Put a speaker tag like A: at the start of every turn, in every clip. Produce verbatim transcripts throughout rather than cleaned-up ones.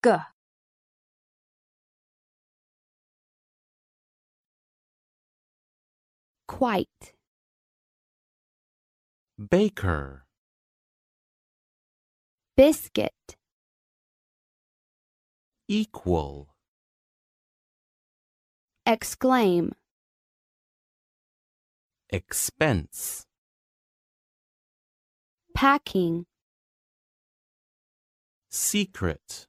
A: G. Quite.
B: Baker.
A: Biscuit.
B: Equal.
A: Exclaim.
B: Expense.
A: Packing.
B: Secret.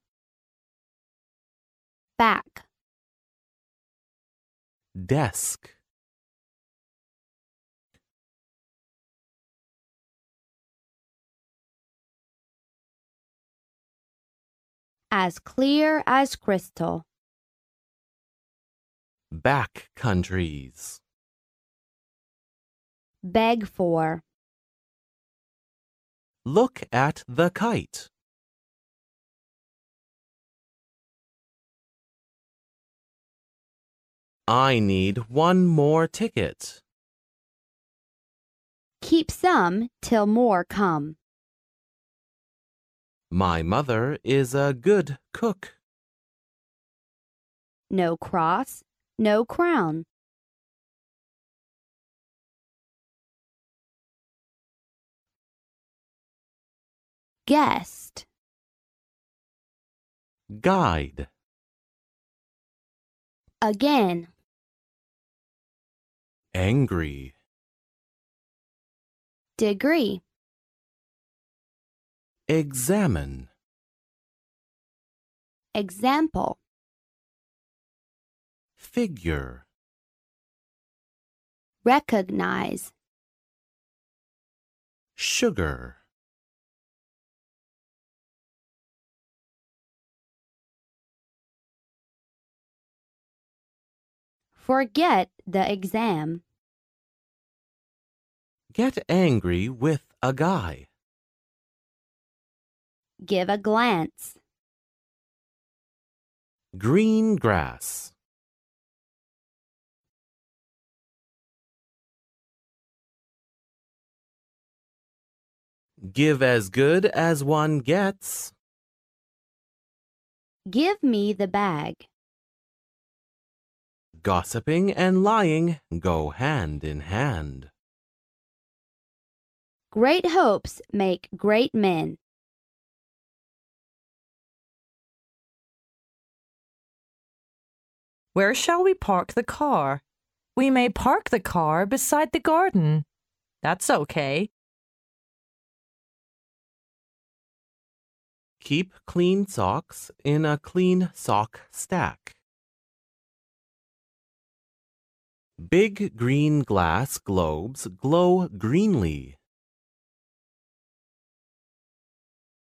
A: Back.
B: Desk.
A: As clear as crystal.
B: Back countries.
A: Beg for.
B: Look at the kite. I need one more ticket.
A: Keep some till more come.
B: My mother is a good cook.
A: No cross, no crown. Guest.
B: Guide.
A: Again.
B: Angry.
A: Degree.
B: Examine.
A: Example.
B: Figure.
A: Recognize.
B: Sugar.
A: Forget the exam.
B: Get angry with a guy.
A: Give a glance.
B: Green grass. Give as good as one gets.
A: Give me the bag.
B: Gossiping and lying go hand in hand.
A: Great hopes make great men.
C: Where shall we park the car? We may park the car beside the garden. That's okay.
B: Keep clean socks in a clean sock stack. Big green glass globes glow greenly.